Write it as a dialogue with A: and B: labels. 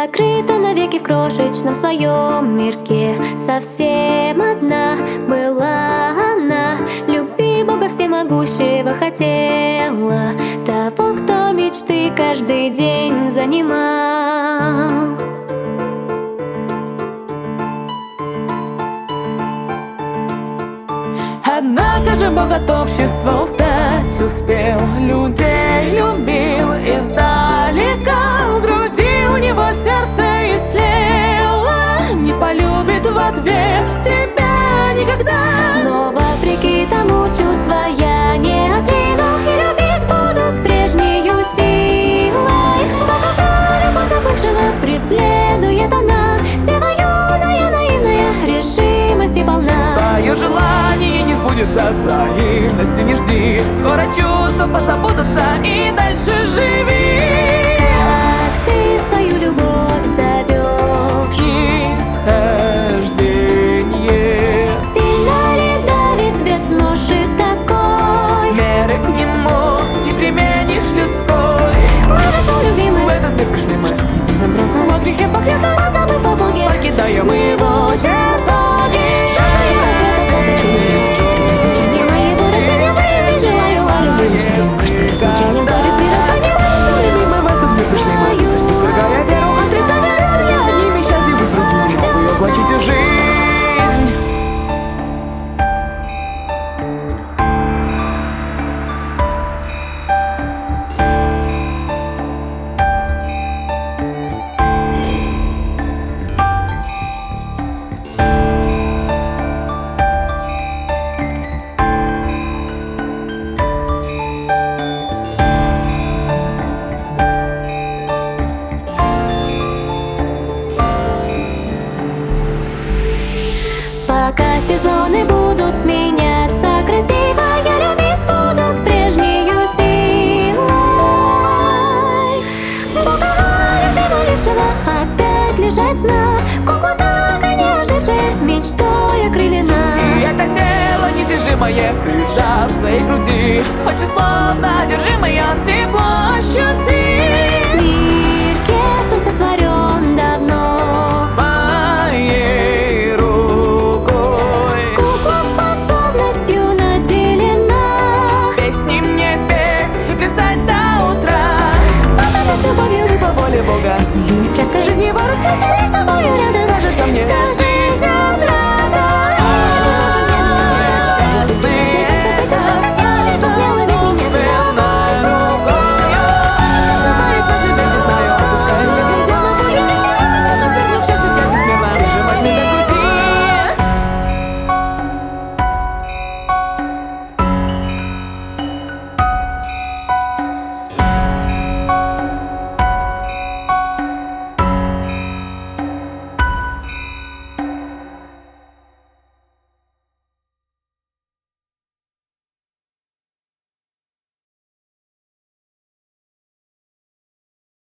A: закрыта навеки в крошечном своем мирке. Совсем одна была она, любви Бога всемогущего хотела, того, кто мечты каждый день занимал.
B: Однако же Бог от общества устать успел, людей любил издалека, в груди у него сердце истлело, не полюбит в ответ тебя никогда.
A: Но вопреки тому чувства я не отрину, и любить буду с прежней силой. Пока любовь забывшего преследует она, дева юная, наивная, решимости полна.
B: Твое желание не сбудется, взаимности не жди, скоро чувства позабудутся и дальше живи.
A: Как ты свою любовь зовешь?
B: Снисхождение.
A: Сильно ли давит без ноши такой?
B: Меры к нему не применишь людской.
A: Божество любимый,
B: В этот мир пришли мы,
A: безобразно,
B: во грехе поклялись,
A: позабыв о Боге,
B: покидаем его чертоги.
A: Значение моего рождения в жизни желаю, а любви лишь значением дарит прирастание.
B: Мы в этом не пришли, мы отвергая веру, отрицая радуя одними счастливы, с другими вы оплачите жизнь.
A: Пока сезоны будут сменяться красиво, я любить буду с прежней силой. Бога любви молившего опять лежать сна, кукла так и не ожившая, мечтой окрылена.
B: И это тело недвижимое, крыша в своей груди, очень словно одержимый, он тепло ощутит.
A: В мирке, что сотворен давно,
B: Моей рукой
A: кукла способностью наделена.
B: песни мне петь и плясать до утра.
A: Создана с любовью
B: Ты по воле Бога,
A: и пляска
B: жизнь его раскрыть,
A: что